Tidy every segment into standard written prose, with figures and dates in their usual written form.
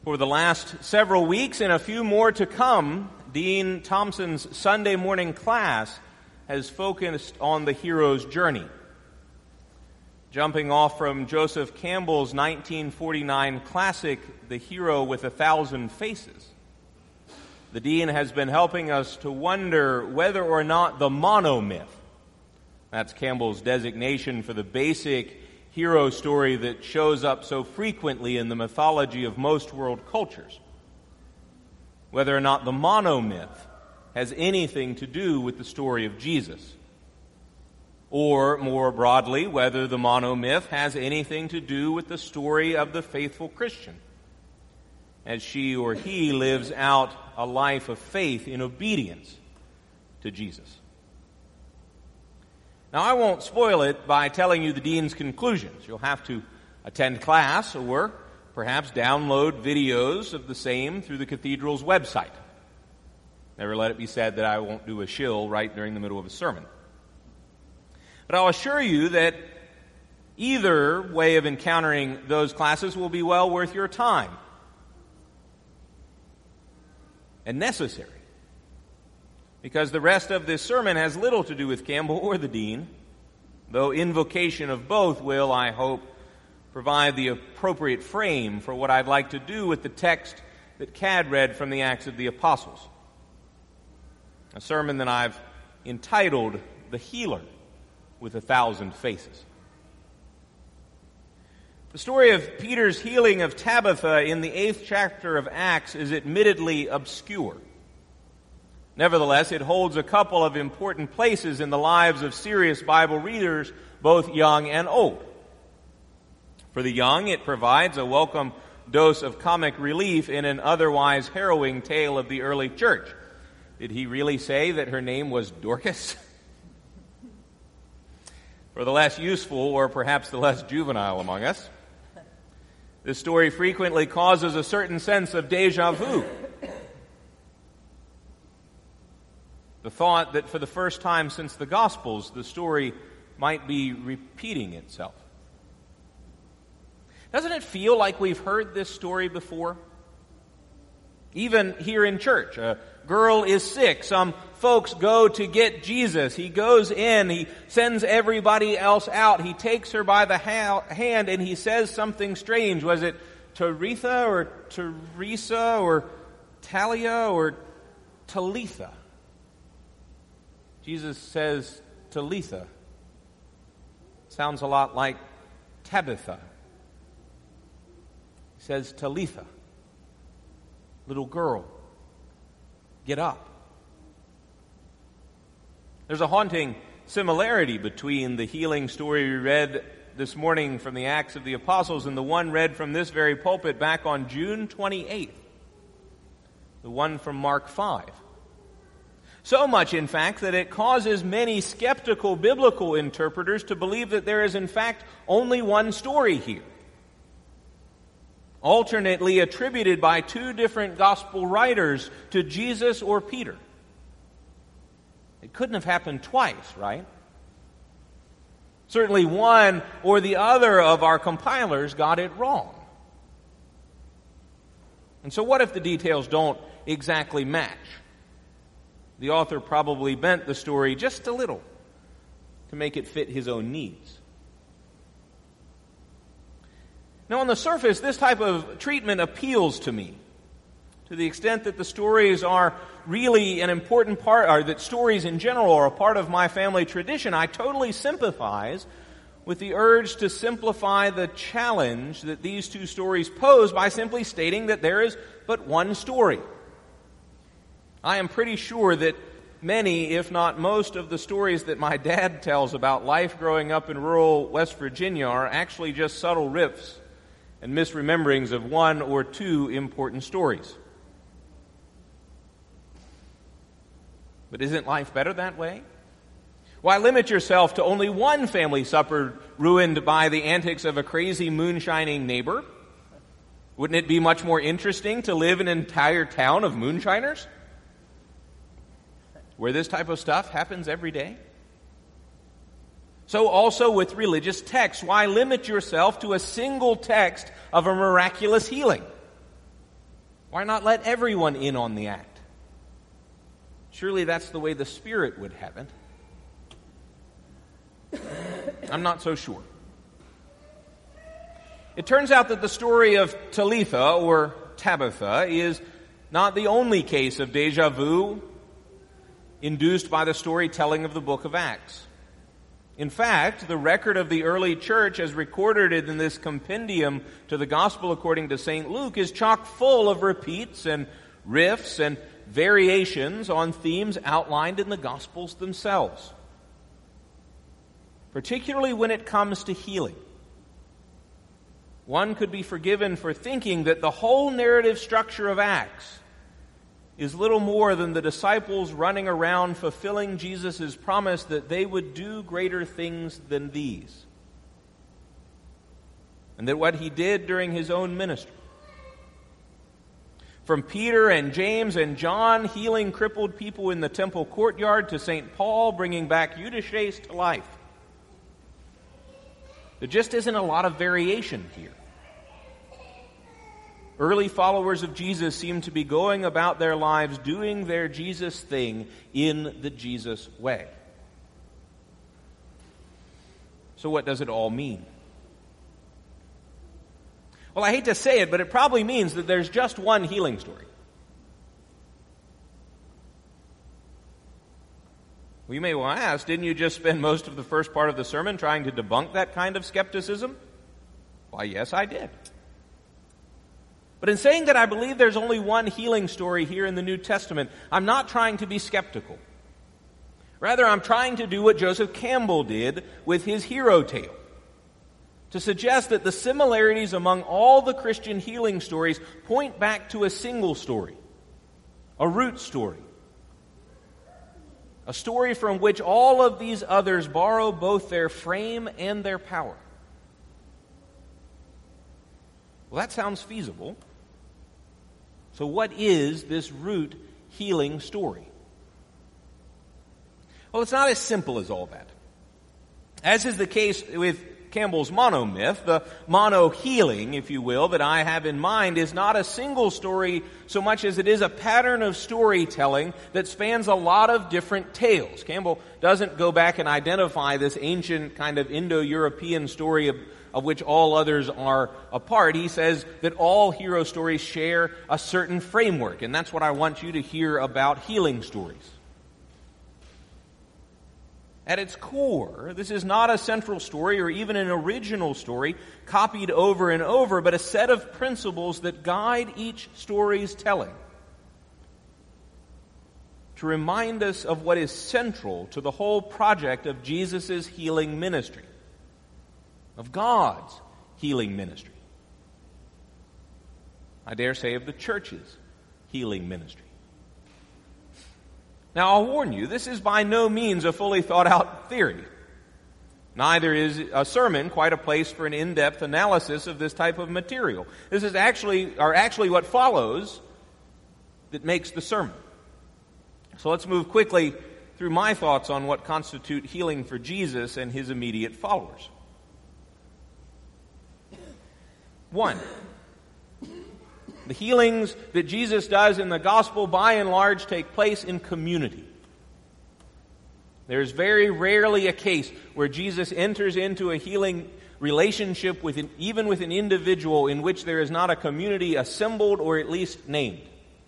For the last several weeks and a few more to come, Dean Thompson's Sunday morning class has focused on the hero's journey. Jumping off from Joseph Campbell's 1949 classic, The Hero with a Thousand Faces, the Dean has been helping us to wonder whether or not the monomyth, that's Campbell's designation for the basic hero story that shows up so frequently in the mythology of most world cultures, whether or not the monomyth has anything to do with the story of Jesus. Or, more broadly, whether the monomyth has anything to do with the story of the faithful Christian, as she or he lives out a life of faith in obedience to Jesus. Now, I won't spoil it by telling you the Dean's conclusions. You'll have to attend class or perhaps download videos of the same through the cathedral's website. Never let it be said that I won't do a shill right during the middle of a sermon. But I'll assure you that either way of encountering those classes will be well worth your time and necessary, because the rest of this sermon has little to do with Campbell or the Dean, though invocation of both will, I hope, provide the appropriate frame for what I'd like to do with the text that Cad read from the Acts of the Apostles, a sermon that I've entitled The Healer with a Thousand Faces. The story of Peter's healing of Tabitha in the 8th chapter of Acts is admittedly obscure. Nevertheless, it holds a couple of important places in the lives of serious Bible readers, both young and old. For the young, it provides a welcome dose of comic relief in an otherwise harrowing tale of the early church. Did he really say that her name was Dorcas? For the less useful, or perhaps the less juvenile among us, this story frequently causes a certain sense of déjà vu. The thought that for the first time since the Gospels, the story might be repeating itself. Doesn't it feel like we've heard this story before? Even here in church, a girl is sick. Some folks go to get Jesus. He goes in. He sends everybody else out. He takes her by the hand and he says something strange. Was it Taritha or Teresa or Talia or Talitha? Jesus says Talitha. Sounds a lot like Tabitha. He says Talitha. Little girl, get up. There's a haunting similarity between the healing story we read this morning from the Acts of the Apostles and the one read from this very pulpit back on June 28th, the one from Mark 5. So much, in fact, that it causes many skeptical biblical interpreters to believe that there is, in fact, only one story here, alternately attributed by two different gospel writers to Jesus or Peter. It couldn't have happened twice, right? Certainly one or the other of our compilers got it wrong. And so what if the details don't exactly match? The author probably bent the story just a little to make it fit his own needs. Now, on the surface, this type of treatment appeals to me, to the extent that the stories are really an important part, or that stories in general are a part of my family tradition. I totally sympathize with the urge to simplify the challenge that these two stories pose by simply stating that there is but one story. I am pretty sure that many, if not most, of the stories that my dad tells about life growing up in rural West Virginia are actually just subtle riffs and misrememberings of one or two important stories. But isn't life better that way? Why limit yourself to only one family supper ruined by the antics of a crazy moonshining neighbor? Wouldn't it be much more interesting to live in an entire town of moonshiners, where this type of stuff happens every day? So also with religious texts, why limit yourself to a single text of a miraculous healing? Why not let everyone in on the act? Surely that's the way the Spirit would have it. I'm not so sure. It turns out that the story of Talitha, or Tabitha, is not the only case of deja vu induced by the storytelling of the book of Acts. In fact, the record of the early church as recorded in this compendium to the Gospel according to St. Luke is chock full of repeats and riffs and variations on themes outlined in the Gospels themselves, particularly when it comes to healing. One could be forgiven for thinking that the whole narrative structure of Acts is little more than the disciples running around fulfilling Jesus' promise that they would do greater things than these. And that what he did during his own ministry, from Peter and James and John healing crippled people in the temple courtyard to St. Paul bringing back Eutychus to life, there just isn't a lot of variation here. Early followers of Jesus seem to be going about their lives doing their Jesus thing in the Jesus way. So what does it all mean? Well, I hate to say it, but it probably means that there's just one healing story. Well, you may well ask, didn't you just spend most of the first part of the sermon trying to debunk that kind of skepticism? Why, yes, I did. But in saying that I believe there's only one healing story here in the New Testament, I'm not trying to be skeptical. Rather, I'm trying to do what Joseph Campbell did with his hero tale, to suggest that the similarities among all the Christian healing stories point back to a single story, a root story, a story from which all of these others borrow both their frame and their power. Well, that sounds feasible. So what is this root healing story? Well, it's not as simple as all that. As is the case with Campbell's monomyth, the mono-healing, if you will, that I have in mind is not a single story so much as it is a pattern of storytelling that spans a lot of different tales. Campbell doesn't go back and identify this ancient kind of Indo-European story of which all others are a part. He says that all hero stories share a certain framework, and that's what I want you to hear about healing stories. At its core, this is not a central story or even an original story copied over and over, but a set of principles that guide each story's telling, to remind us of what is central to the whole project of Jesus' healing ministry, of God's healing ministry. I dare say of the church's healing ministry. Now, I'll warn you, this is by no means a fully thought out theory. Neither is a sermon quite a place for an in-depth analysis of this type of material. This is actually what follows that makes the sermon. So let's move quickly through my thoughts on what constitute healing for Jesus and his immediate followers. 1. The healings that Jesus does in the gospel, by and large, take place in community. There's very rarely a case where Jesus enters into a healing relationship even with an individual in which there is not a community assembled or at least named.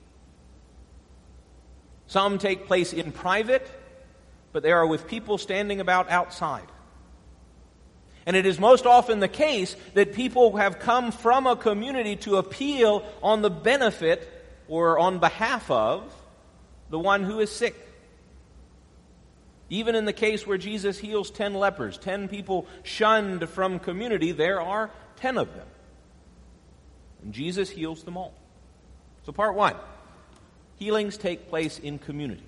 Some take place in private, but they are with people standing about outside. And it is most often the case that people have come from a community to appeal on the benefit or on behalf of the one who is sick. Even in the case where Jesus heals 10 lepers, 10 people shunned from community, there are 10 of them. And Jesus heals them all. So part 1, healings take place in community.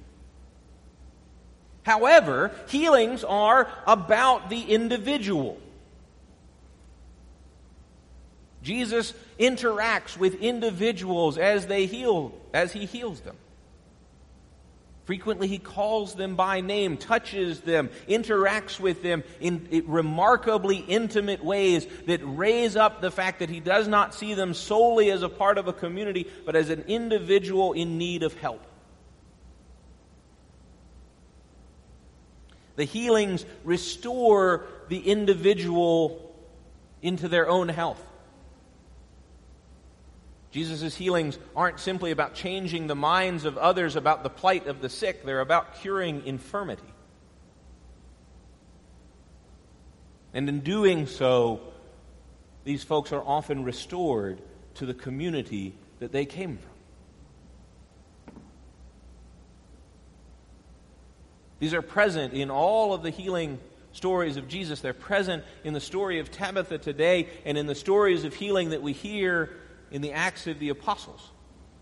However, healings are about the individual. Jesus interacts with individuals as he heals them. Frequently he calls them by name, touches them, interacts with them in remarkably intimate ways that raise up the fact that he does not see them solely as a part of a community, but as an individual in need of help. The healings restore the individual into their own health. Jesus' healings aren't simply about changing the minds of others about the plight of the sick. They're about curing infirmity. And in doing so, these folks are often restored to the community that they came from. These are present in all of the healing stories of Jesus. They're present in the story of Tabitha today and in the stories of healing that we hear in the Acts of the Apostles.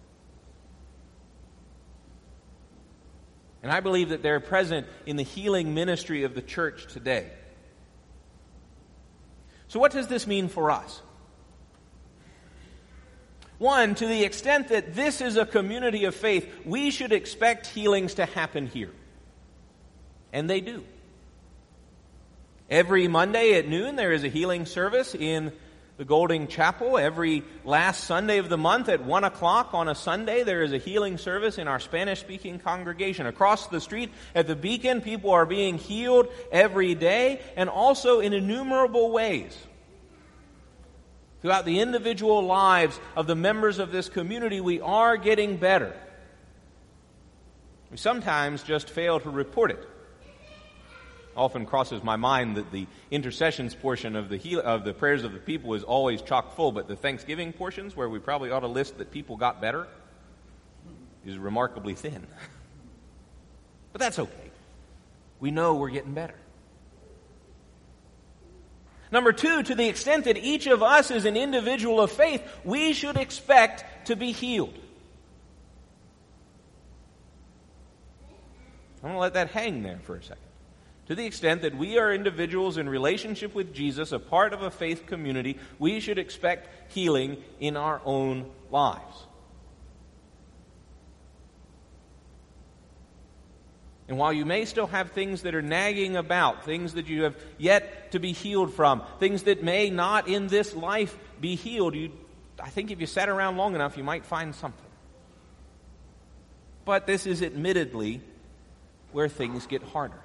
And I believe that they're present in the healing ministry of the church today. So what does this mean for us? One, to the extent that this is a community of faith, we should expect healings to happen here. And they do. Every Monday at noon there is a healing service in the Golding Chapel. Every last Sunday of the month at 1 o'clock on a Sunday, there is a healing service in our Spanish-speaking congregation. Across the street at the Beacon, people are being healed every day, and also in innumerable ways. Throughout the individual lives of the members of this community, we are getting better. We sometimes just fail to report it. Often crosses my mind that the intercessions portion of the prayers of the people is always chock full, but the Thanksgiving portions, where we probably ought to list that people got better, is remarkably thin. But that's okay. We know we're getting better. Number two, to the extent that each of us is an individual of faith, we should expect to be healed. I'm going to let that hang there for a second. To the extent that we are individuals in relationship with Jesus, a part of a faith community, we should expect healing in our own lives. And while you may still have things that are nagging about, things that you have yet to be healed from, things that may not in this life be healed, I think if you sat around long enough, you might find something. But this is admittedly where things get harder.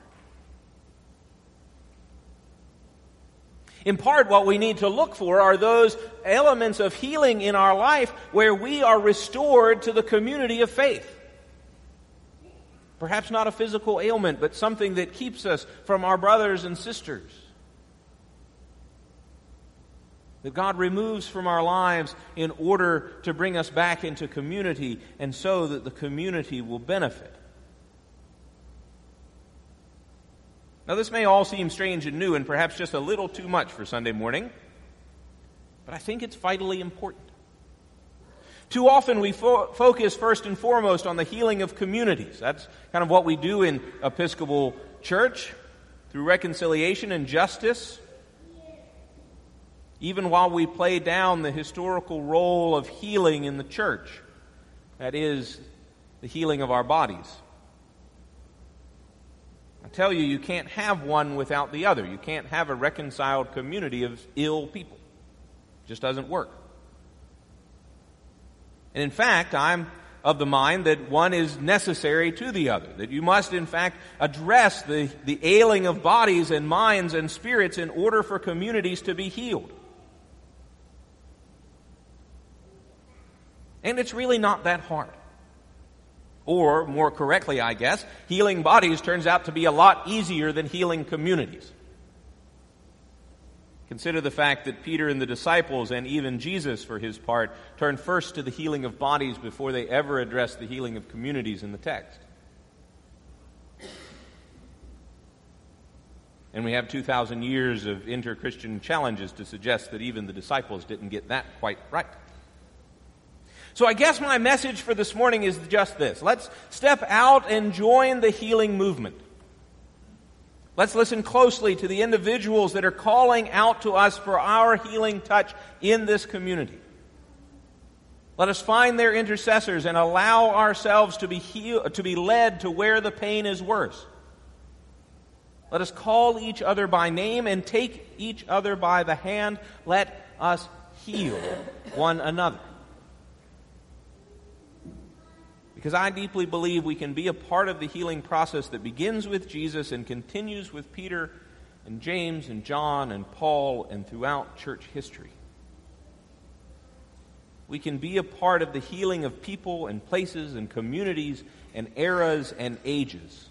In part, what we need to look for are those elements of healing in our life where we are restored to the community of faith. Perhaps not a physical ailment, but something that keeps us from our brothers and sisters. That God removes from our lives in order to bring us back into community, and so that the community will benefit. Now, this may all seem strange and new and perhaps just a little too much for Sunday morning, but I think it's vitally important. Too often we focus first and foremost on the healing of communities. That's kind of what we do in Episcopal Church through reconciliation and justice, even while we play down the historical role of healing in the church. That is, the healing of our bodies. I tell you, you can't have one without the other. You can't have a reconciled community of ill people. It just doesn't work. And in fact, I'm of the mind that one is necessary to the other. That you must, in fact, address the ailing of bodies and minds and spirits in order for communities to be healed. And it's really not that hard. Or, more correctly, I guess, healing bodies turns out to be a lot easier than healing communities. Consider the fact that Peter and the disciples, and even Jesus for his part, turned first to the healing of bodies before they ever addressed the healing of communities in the text. And we have 2,000 years of inter-Christian challenges to suggest that even the disciples didn't get that quite right. So I guess my message for this morning is just this. Let's step out and join the healing movement. Let's listen closely to the individuals that are calling out to us for our healing touch in this community. Let us find their intercessors and allow ourselves to be led to where the pain is worse. Let us call each other by name and take each other by the hand. Let us heal one another. Because I deeply believe we can be a part of the healing process that begins with Jesus and continues with Peter and James and John and Paul and throughout church history. We can be a part of the healing of people and places and communities and eras and ages.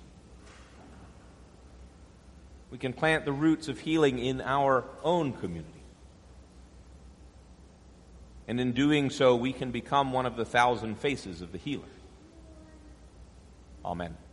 We can plant the roots of healing in our own community. And in doing so, we can become one of the 1,000 faces of the healer. Amen.